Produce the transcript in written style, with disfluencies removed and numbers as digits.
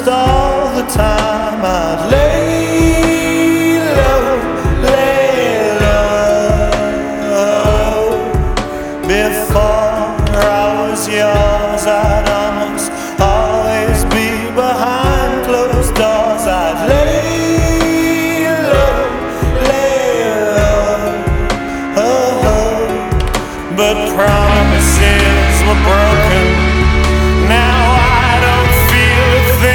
Almost all the time I'd lay low. Before I was yours, I'd almost always be behind closed doors. I'd lay low, but promises were broken.